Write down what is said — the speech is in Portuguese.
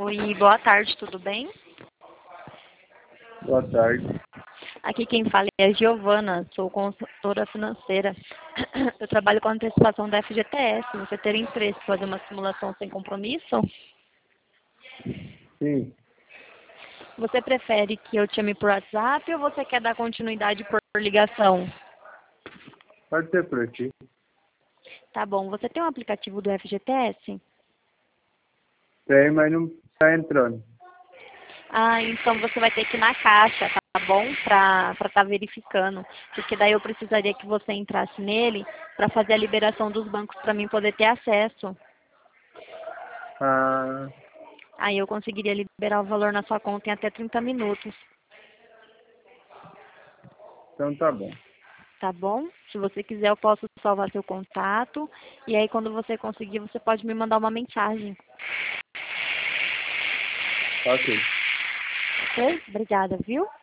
Oi, boa tarde, tudo bem? Boa tarde. Aqui quem fala é a Giovana, sou consultora financeira. Eu trabalho com antecipação da FGTS. Você teria interesse em fazer uma simulação sem compromisso? Sim, Você prefere que eu te chame por WhatsApp ou você quer dar continuidade por ligação? pode ser por aqui. Tá bom, você tem um aplicativo do FGTS? Tem, mas não tá entrando. Ah, então você vai ter que ir na caixa, tá bom? Pra estar verificando. Porque daí eu precisaria que você entrasse nele para fazer a liberação dos bancos para mim poder ter acesso. Ah, Aí eu conseguiria liberar o valor na sua conta em até 30 minutos, então tá bom. tá bom? Se você quiser, eu posso salvar seu contato. E aí, quando você conseguir, você pode me mandar uma mensagem. Ok. Ok? Obrigada, viu?